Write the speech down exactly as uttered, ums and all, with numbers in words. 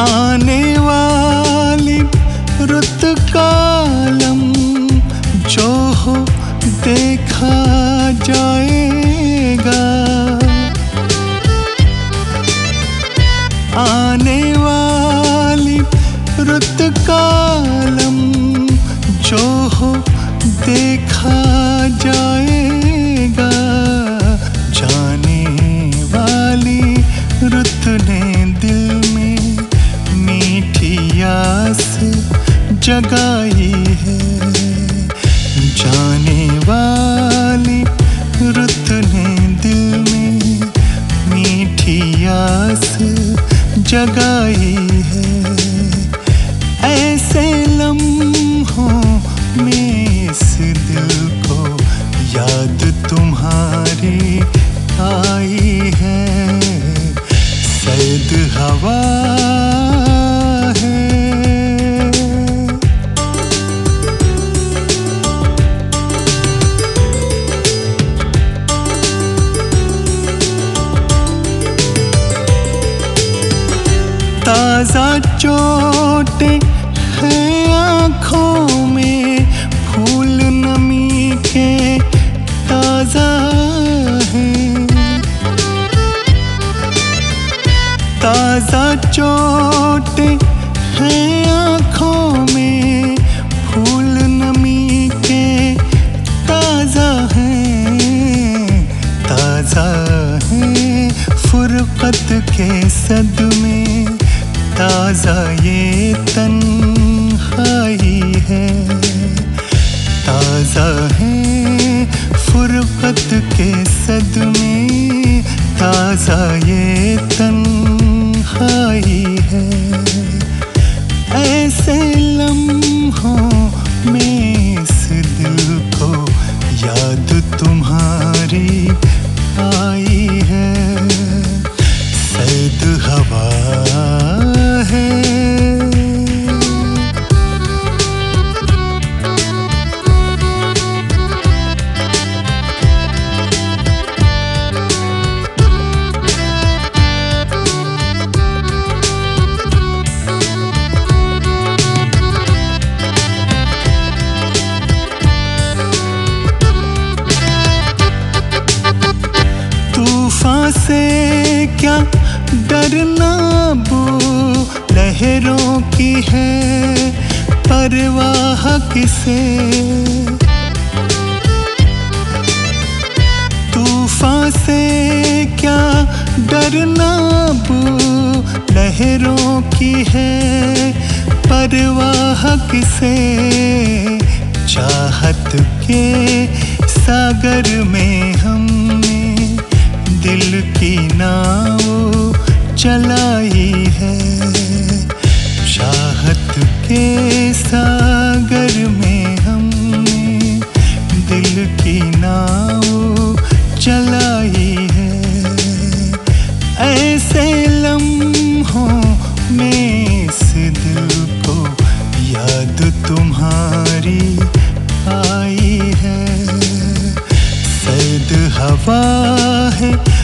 आने वाली रुत कालम जो हो देखा जाएगा। आने वाली रुत कालम जो हो देखा जाएगा। जाने वाली रुत ने दिल में मीठी आस जगाई है। जाने वाली रुत ने दिल में मीठी आस जगाई है। ऐसे लम्हों में इस दिल को याद तुम्हारी आई है। सर्द हवा है। ताजा चोटें हैं आँखों में, फूल नमी के ताजा हैं। ताजा चोटें हैं आँखों में, फूल नमी के ताजा हैं। ताजा हैं फुरकत के सदमे, ताजा ये तन्हाई है। ताजा है फुरकत के सदमे, ताजा ये तन्हाई है। ऐसे लम्हों में इस दिल को याद तुम्हारी आई है। सर्द हवा है। तूफान से क्या डरना, वो लहरों की है परवाह किसे। तूफान से क्या डरना, वो लहरों की है परवाह किसे। चाहत के सागर में हमने दिल की नाव चलाई है। चाहत के सागर में हमने दिल की नाव चलाई है। ऐसे लम्हों में इस दिल को याद तुम्हारी आई है। सर्द हवा है।